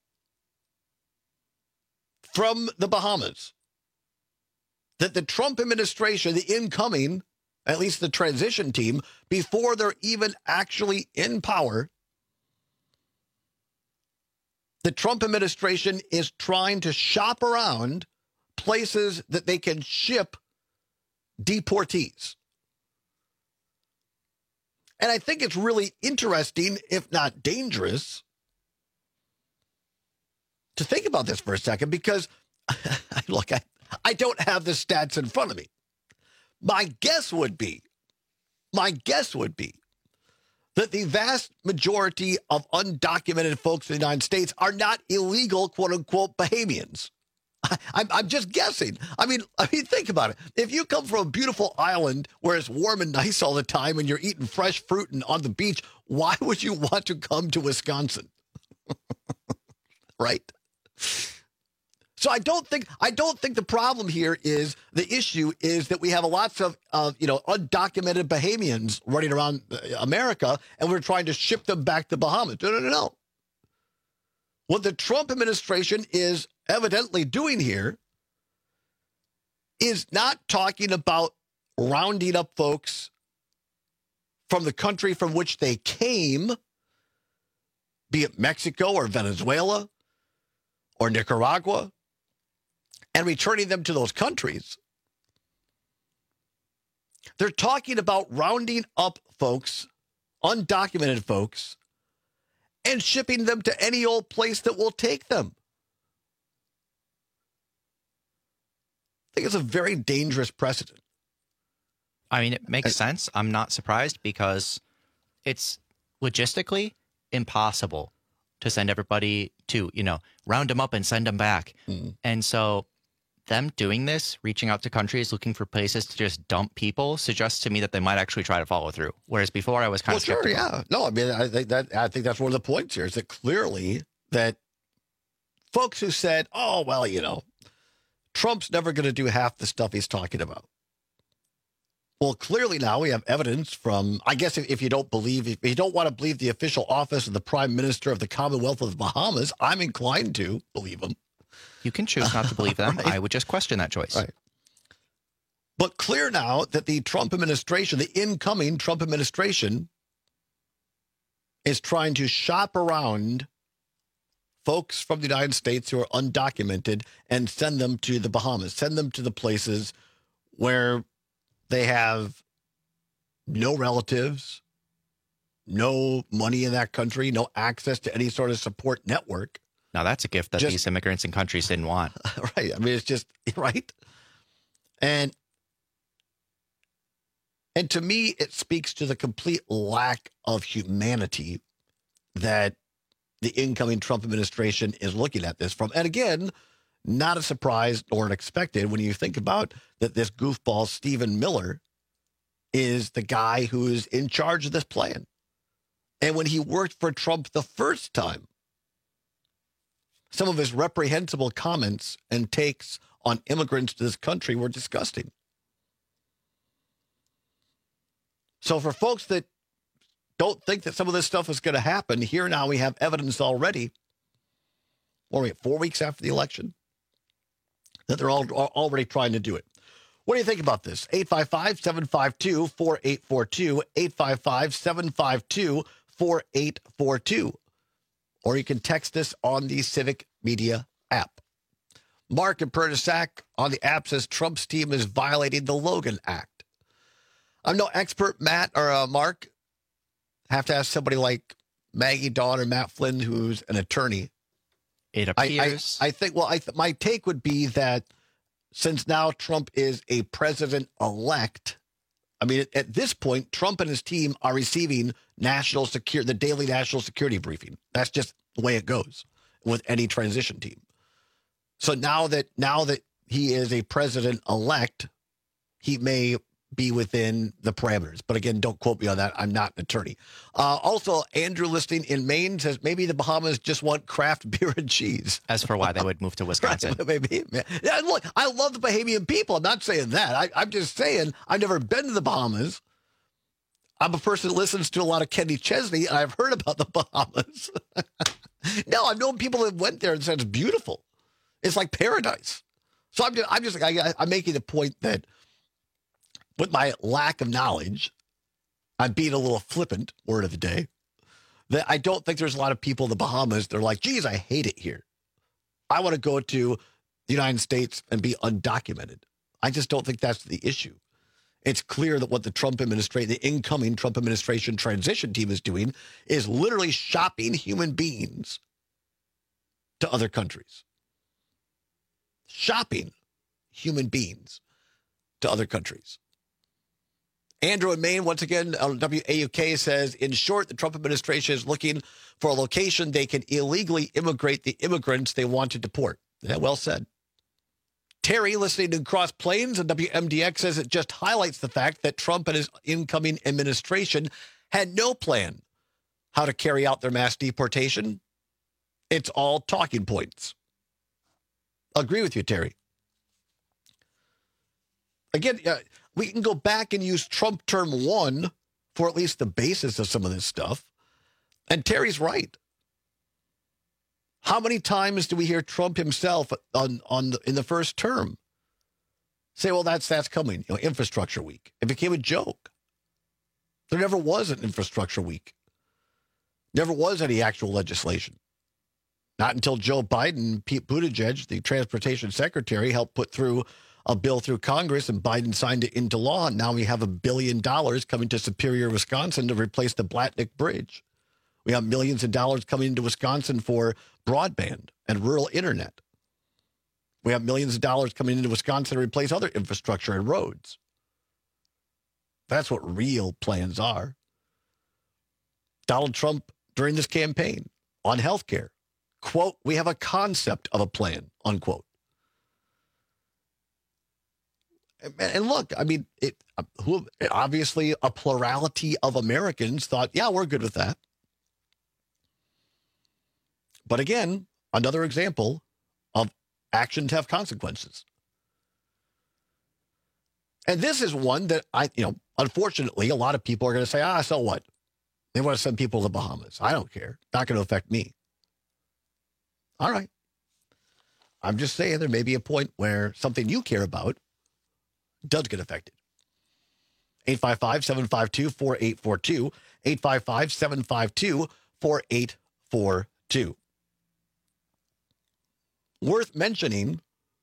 from the Bahamas that the Trump administration, the incoming, at least the transition team, before they're even actually in power, the Trump administration is trying to shop around places that they can ship deportees. And I think it's really interesting, if not dangerous, to think about this for a second, because, look, I, I don't have the stats in front of me. My guess would be, my guess would be that the vast majority of undocumented folks in the United States are not illegal, quote unquote, Bahamians. I, I'm, I'm just guessing. I mean, I mean, think about it. If you come from a beautiful island where it's warm and nice all the time and you're eating fresh fruit and on the beach, why would you want to come to Wisconsin? Right? So I don't think I don't think the problem here is the issue is that we have a lots of uh, you know undocumented Bahamians running around America, and we're trying to ship them back to Bahamas. No, no, no, no. What the Trump administration is evidently doing here is not talking about rounding up folks from the country from which they came, be it Mexico or Venezuela or Nicaragua, and returning them to those countries. They're talking about rounding up folks, undocumented folks, and shipping them to any old place that will take them. I think it's a very dangerous precedent. I mean, it makes I, sense. I'm not surprised because it's logistically impossible to send everybody to, you know, round them up and send them back. Mm. And so them doing this, reaching out to countries, looking for places to just dump people, suggests to me that they might actually try to follow through. Whereas before I was kind well, of skeptical. Sure, yeah. No, I mean, I think that I think that's one of the points here is that clearly that folks who said, oh, well, you know, Trump's never going to do half the stuff he's talking about. Well, clearly now we have evidence from, I guess if, if you don't believe, if you don't want to believe the official office of the Prime Minister of the Commonwealth of the Bahamas, I'm inclined to believe him. You can choose not to believe them. Right. I would just question that choice. Right. But clear now that the Trump administration, the incoming Trump administration, is trying to shop around folks from the United States who are undocumented and send them to the Bahamas, send them to the places where they have no relatives, no money in that country, no access to any sort of support network. Now, that's a gift that just, these immigrants and countries didn't want. Right. I mean, it's just, right? And, and to me, it speaks to the complete lack of humanity that the incoming Trump administration is looking at this from. And again, not a surprise nor unexpected when you think about that this goofball Stephen Miller is the guy who is in charge of this plan. And when he worked for Trump the first time, some of his reprehensible comments and takes on immigrants to this country were disgusting. So for folks that don't think that some of this stuff is going to happen, here now we have evidence already, what are we, four weeks after the election, that they're all, all already trying to do it. What do you think about this? eight five five, seven five two, four eight four two, eight five five, seven five two, four eight four two. Or you can text us on the Civic Media app. Mark in Pernisac on the app says Trump's team is violating the Logan Act. I'm no expert, Matt or uh, Mark. Have to ask somebody like Maggie Dawn or Matt Flynn, who's an attorney. It appears. I, I, I think, well, I th- my take would be that since now Trump is a president-elect, I mean, at, at this point, Trump and his team are receiving national security, the daily national security briefing. That's just the way it goes with any transition team. So now that now that he is a president-elect, he may be within the parameters. But again, don't quote me on that. I'm not an attorney. Uh, also, Andrew listening in Maine says maybe the Bahamas just want craft beer and cheese. As for why they would move to Wisconsin. Right, maybe. Yeah, look, I love the Bahamian people. I'm not saying that. I, I'm just saying I've never been to the Bahamas. I'm a person that listens to a lot of Kenny Chesney, and I've heard about the Bahamas. No, I've known people that went there and said it's beautiful. It's like paradise. So I'm just, I'm just I, I'm making the point that with my lack of knowledge, I'm being a little flippant, word of the day, that I don't think there's a lot of people in the Bahamas that are like, geez, I hate it here. I want to go to the United States and be undocumented. I just don't think that's the issue. It's clear that what the Trump administration, the incoming Trump administration transition team is doing is literally shopping human beings to other countries. Shopping human beings to other countries. Andrew in Maine, once again, on W A U K says, in short, the Trump administration is looking for a location they can illegally immigrate the immigrants they want to deport. Yeah, well said. Terry, listening to Cross Plains and W M D X, says it just highlights the fact that Trump and his incoming administration had no plan how to carry out their mass deportation. It's all talking points. Agree with you, Terry. Again, uh, we can go back and use Trump term one for at least the basis of some of this stuff. And Terry's right. How many times do we hear Trump himself on, on the, in the first term say, well, that's that's coming, you know, infrastructure week? It became a joke. There never was an infrastructure week. Never was any actual legislation. Not until Joe Biden, Pete Buttigieg, the transportation secretary, helped put through a bill through Congress and Biden signed it into law. And now we have a billion dollars coming to Superior, Wisconsin to replace the Blatnick Bridge. We have millions of dollars coming into Wisconsin for broadband and rural internet. We have millions of dollars coming into Wisconsin to replace other infrastructure and roads. That's what real plans are. Donald Trump, during this campaign on health care, quote, we have a concept of a plan, unquote. And look, I mean, it who obviously a plurality of Americans thought, yeah, we're good with that. But again, another example of actions have consequences. And this is one that I, you know, unfortunately, a lot of people are going to say, ah, so what? They want to send people to the Bahamas. I don't care. Not going to affect me. All right. I'm just saying there may be a point where something you care about does get affected. eight five five, seven five two, four eight four two. eight five five, seven five two, four eight four two. Worth mentioning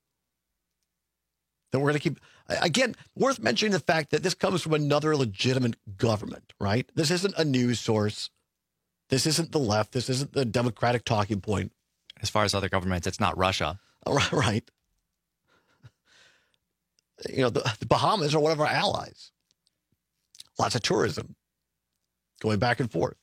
that we're going to keep, again, worth mentioning the fact that this comes from another legitimate government, right? This isn't a news source. This isn't the left. This isn't the Democratic talking point. As far as other governments, it's not Russia. Oh, right, right. You know, the, the Bahamas are one of our allies. Lots of tourism going back and forth.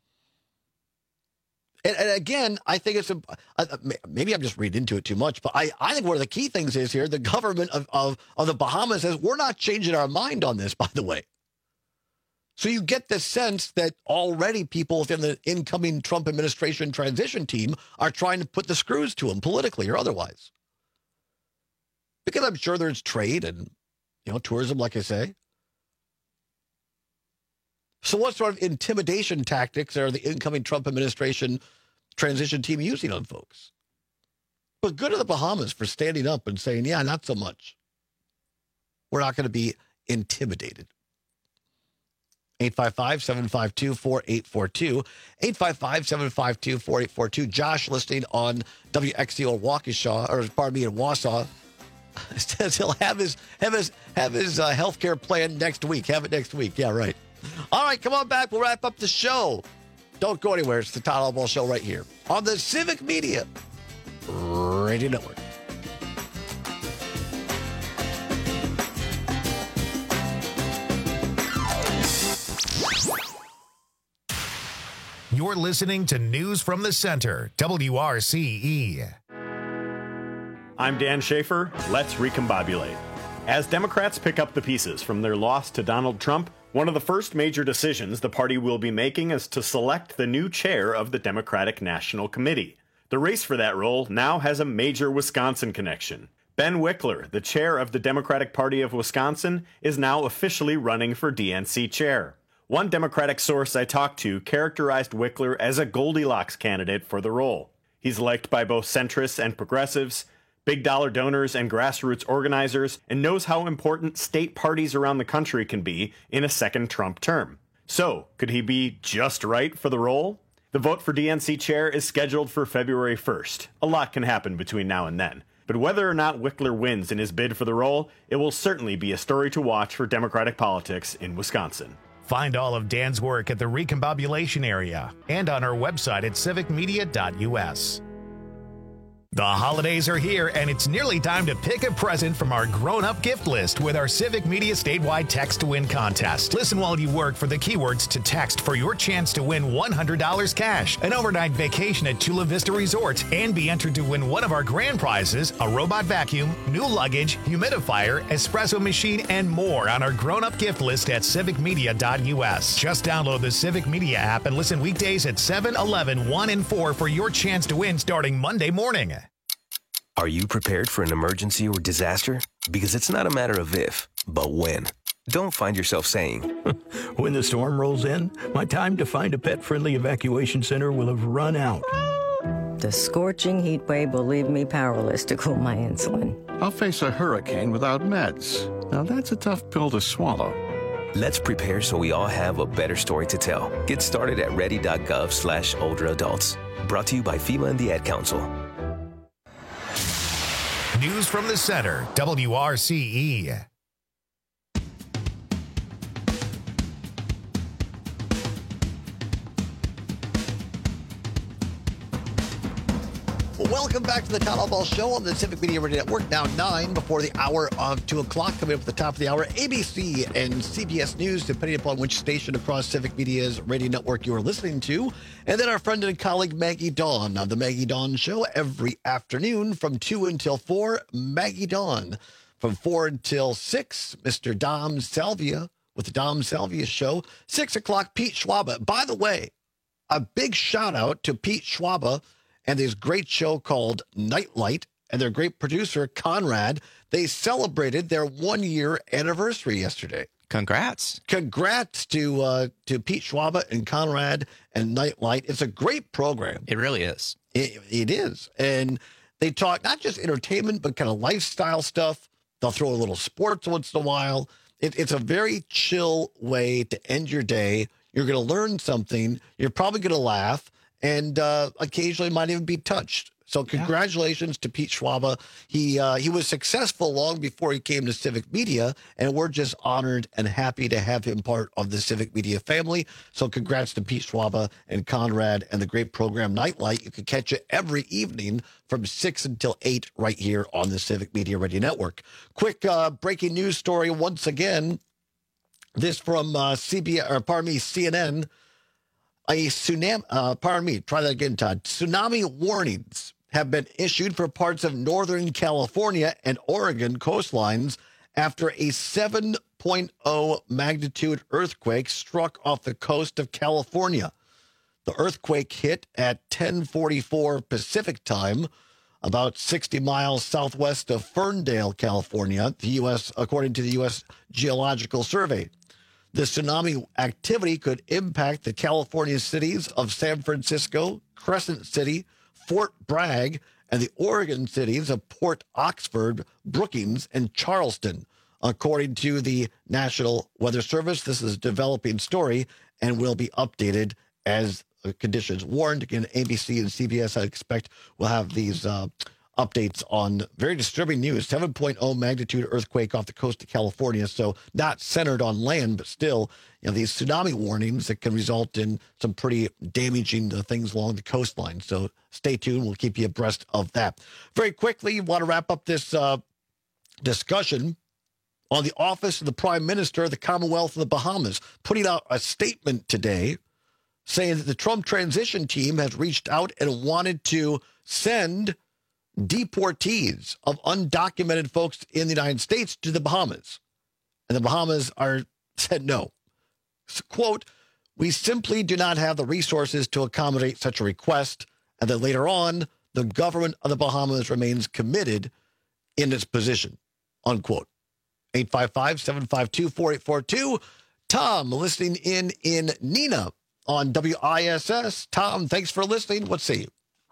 And, and again, I think it's a, uh, maybe I'm just reading into it too much, but I, I think one of the key things is here, the government of, of, of the Bahamas says, we're not changing our mind on this, by the way. So you get the sense that already people within the incoming Trump administration transition team are trying to put the screws to them politically or otherwise. Because I'm sure there's trade and, you know, tourism, like I say. So what sort of intimidation tactics are the incoming Trump administration transition team using on folks? But good to the Bahamas for standing up and saying, yeah, not so much. We're not going to be intimidated. eight five five, seven five two, four eight four two. eight five five, seven five two, four eight four two. Josh listening on W X C O Waukesha, or pardon me, in Wausau, says he'll have his have his have his uh, health care plan next week. Have it next week. Yeah, right. All right, come on back. We'll wrap up the show. Don't go anywhere. It's the Todd Albaugh Show right here on the Civic Media Radio Network. You're listening to News from the Center, W R C E. I'm Dan Schaefer. Let's recombobulate. As Democrats pick up the pieces from their loss to Donald Trump, one of the first major decisions the party will be making is to select the new chair of the Democratic National Committee. The race for that role now has a major Wisconsin connection. Ben Wickler, the chair of the Democratic Party of Wisconsin, is now officially running for D N C chair. One Democratic source I talked to characterized Wickler as a Goldilocks candidate for the role. He's liked by both centrists and progressives, big dollar donors and grassroots organizers, and knows how important state parties around the country can be in a second Trump term. So, could he be just right for the role? The vote for D N C chair is scheduled for February first. A lot can happen between now and then. But whether or not Wickler wins in his bid for the role, it will certainly be a story to watch for Democratic politics in Wisconsin. Find all of Dan's work at the Recombobulation area and on our website at civic media dot u s. The holidays are here, and it's nearly time to pick a present from our grown-up gift list with our Civic Media statewide Text to Win contest. Listen while you work for the keywords to text for your chance to win one hundred dollars cash, an overnight vacation at Chula Vista Resort, and be entered to win one of our grand prizes, a robot vacuum, new luggage, humidifier, espresso machine, and more on our grown-up gift list at civic media dot u s. Just download the Civic Media app and listen weekdays at seven, eleven, one, and four for your chance to win starting Monday morning. Are you prepared for an emergency or disaster? Because it's not a matter of if, but when. Don't find yourself saying, when the storm rolls in, my time to find a pet-friendly evacuation center will have run out. The scorching heat wave will leave me powerless to cool my insulin. I'll face a hurricane without meds. Now that's a tough pill to swallow. Let's prepare so we all have a better story to tell. Get started at ready.gov slash older adults. Brought to you by FEMA and the Ad Council. News from the center, W R C E. Welcome back to the Town Hall Ball Show on the Civic Media Radio Network. Now nine before the hour of two o'clock. Coming up at the top of the hour, A B C and C B S News, depending upon which station across Civic Media's radio network you are listening to. And then our friend and colleague Maggie Dawn of the Maggie Dawn Show every afternoon from two until four. Maggie Dawn from four until six. Mister Dom Salvia with the Dom Salvia Show. Six o'clock, Pete Schwaba. By the way, a big shout out to Pete Schwaba and this great show called Nightlight, and their great producer, Conrad. They celebrated their one-year anniversary yesterday. Congrats. Congrats to uh, to Pete Schwaba and Conrad and Nightlight. It's a great program. It really is. It, it is. And they talk not just entertainment, but kind of lifestyle stuff. They'll throw a little sports once in a while. It, it's a very chill way to end your day. You're going to learn something. You're probably going to laugh. And uh, occasionally might even be touched. So congratulations yeah. to Pete Schwaba. He uh, he was successful long before he came to Civic Media, and we're just honored and happy to have him part of the Civic Media family. So congrats to Pete Schwaba and Conrad and the great program Nightlight. You can catch it every evening from six until eight right here on the Civic Media Radio Network. Quick uh, breaking news story once again. This from uh, C B S, or pardon me, C N N. A tsunami, uh, pardon me, try that again, Todd. Tsunami warnings have been issued for parts of Northern California and Oregon coastlines after a seven point oh magnitude earthquake struck off the coast of California. The earthquake hit at ten forty-four Pacific time, about sixty miles southwest of Ferndale, California, the U S, according to the U S Geological Survey. The tsunami activity could impact the California cities of San Francisco, Crescent City, Fort Bragg, and the Oregon cities of Port Oxford, Brookings, and Charleston. According to the National Weather Service, this is a developing story and will be updated as conditions warned. Again, A B C and C B S, I expect, will have these uh, updates on very disturbing news. seven point oh magnitude earthquake off the coast of California. So not centered on land, but still, you know, these tsunami warnings that can result in some pretty damaging uh, things along the coastline. So stay tuned. We'll keep you abreast of that. Very quickly, want to wrap up this uh, discussion on the office of the Prime Minister of the Commonwealth of the Bahamas, putting out a statement today saying that the Trump transition team has reached out and wanted to send deportees of undocumented folks in the United States to the Bahamas. And the Bahamas are said no. So, quote, we simply do not have the resources to accommodate such a request. And then later on, the government of the Bahamas remains committed in its position, unquote. eight five five, seven five two, four eight four two. Tom, listening in in Neenah on W I S S. Tom, thanks for listening. What say you?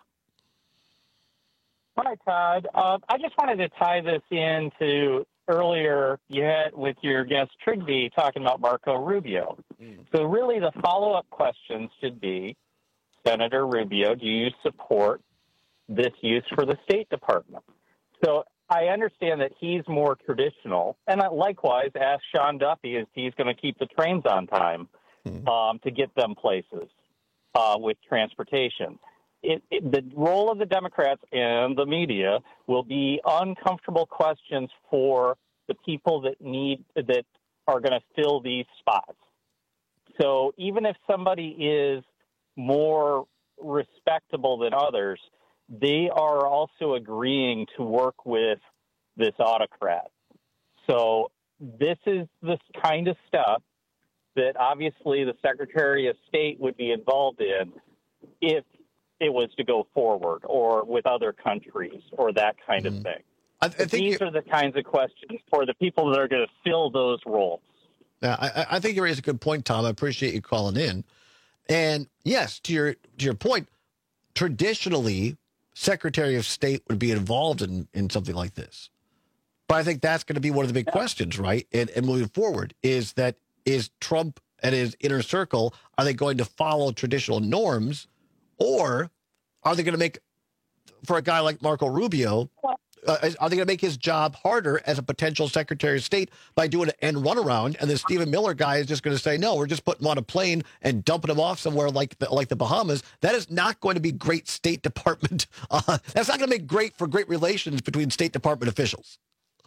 Hi, Todd. Uh, I just wanted to tie this into earlier you had with your guest Trigby talking about Marco Rubio. Mm. So really the follow-up question should be, Senator Rubio, do you support this use for the State Department? So I understand that he's more traditional, and likewise ask Sean Duffy if he's going to keep the trains on time mm. um, to get them places uh, with transportation. It, it, the role of the Democrats and the media will be uncomfortable questions for the people that need that are going to fill these spots. So even if somebody is more respectable than others, they are also agreeing to work with this autocrat. So this is the kind of stuff that obviously the Secretary of State would be involved in if it was to go forward, or with other countries, or that kind mm. of thing. I, I think these are the kinds of questions for the people that are going to fill those roles. Yeah, I, I think you raise a good point, Tom. I appreciate you calling in. And yes, to your to your point, traditionally, Secretary of State would be involved in, in something like this. But I think that's going to be one of the big yeah. questions, right? And, and moving forward, is that is Trump and his inner circle, are they going to follow traditional norms? Or are they going to make, for a guy like Marco Rubio, uh, are they going to make his job harder as a potential Secretary of State by doing an end runaround? And the Stephen Miller guy is just going to say, no, we're just putting him on a plane and dumping him off somewhere like the, like the Bahamas. That is not going to be great State Department. Uh, that's not going to make great for great relations between State Department officials.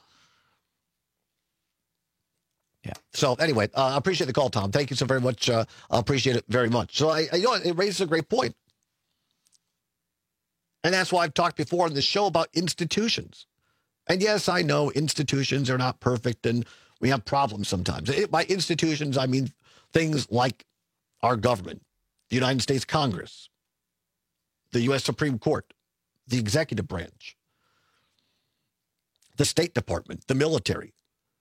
Yeah. So anyway, uh, I appreciate the call, Tom. Thank you so very much. Uh, I appreciate it very much. So I, I, you know, it raises a great point. And that's why I've talked before on the show about institutions. And yes, I know institutions are not perfect and we have problems sometimes. It, by institutions, I mean things like our government, the United States Congress, the U S Supreme Court, the executive branch, the State Department, the military.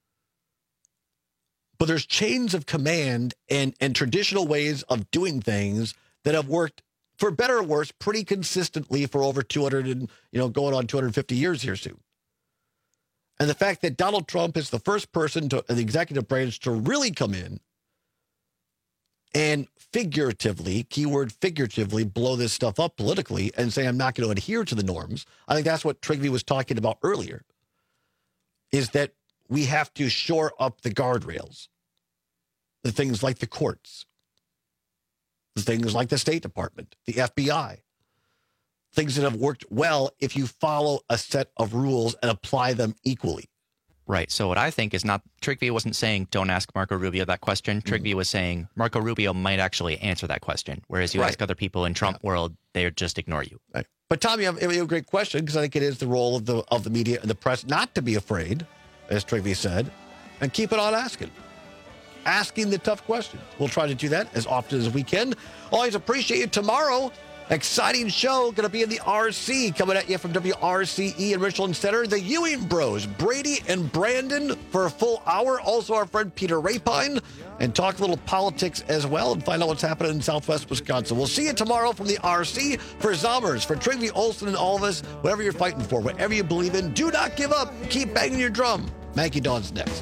But there's chains of command and, and traditional ways of doing things that have worked, for better or worse, pretty consistently for over two hundred and, you know, going on two hundred fifty years here soon. And the fact that Donald Trump is the first person to the executive branch to really come in and figuratively, keyword figuratively, blow this stuff up politically and say, I'm not going to adhere to the norms. I think that's what Trigby was talking about earlier, is that we have to shore up the guardrails, the things like the courts, the things like the State Department, the F B I, things that have worked well if you follow a set of rules and apply them equally. Right. So what I think is not, Trigby wasn't saying don't ask Marco Rubio that question. Trigby mm-hmm. was saying Marco Rubio might actually answer that question, whereas you right. ask other people in Trump yeah. world, they just ignore you. Right. But Tom, you have, you have a great question, because I think it is the role of the of the media and the press not to be afraid, as Trigby said, and keep it on asking. Asking the tough questions. We'll try to do that as often as we can. Always appreciate you. Tomorrow, exciting show going to be in the R C, coming at you from W R C E in Richland Center. The Ewing Bros, Brady and Brandon, for a full hour. Also our friend Peter Rapine, and talk a little politics as well and find out what's happening in Southwest Wisconsin. We'll see you tomorrow from the R C. For Zommers, for Trigby Olson and all of us, whatever you're fighting for, whatever you believe in, do not give up. Keep banging your drum. Mankey Dawn's next.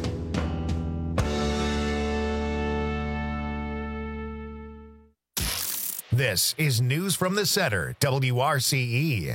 This is News from the Center, W R C E.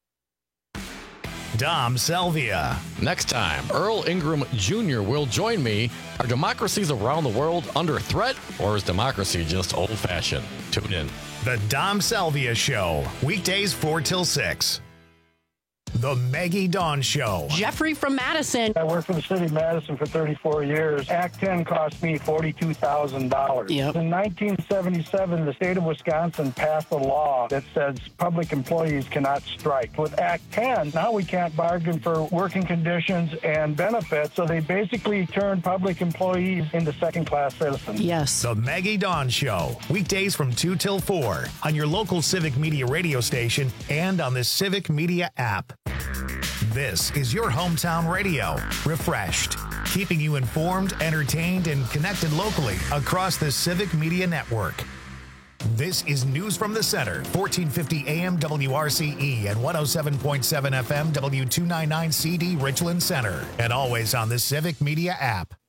Dom Selvia. Next time, Earl Ingram Junior will join me. Are democracies around the world under threat, or is democracy just old-fashioned? Tune in. The Dom Selvia Show, weekdays four till six. The Maggie Dawn Show. Jeffrey from Madison. I worked for the city of Madison for thirty-four years. Act ten cost me forty-two thousand dollars. Yep. In nineteen seventy-seven, the state of Wisconsin passed a law that says public employees cannot strike. With Act ten, now we can't bargain for working conditions and benefits, so they basically turned public employees into second-class citizens. Yes. The Maggie Dawn Show. Weekdays from two till four on your local Civic Media radio station and on the Civic Media app. This is your hometown radio, refreshed, keeping you informed, entertained, and connected locally across the Civic Media Network. This is News from the Center, fourteen fifty A M W R C E and one oh seven point seven F M W two ninety-nine C D Richland Center, and always on the Civic Media app.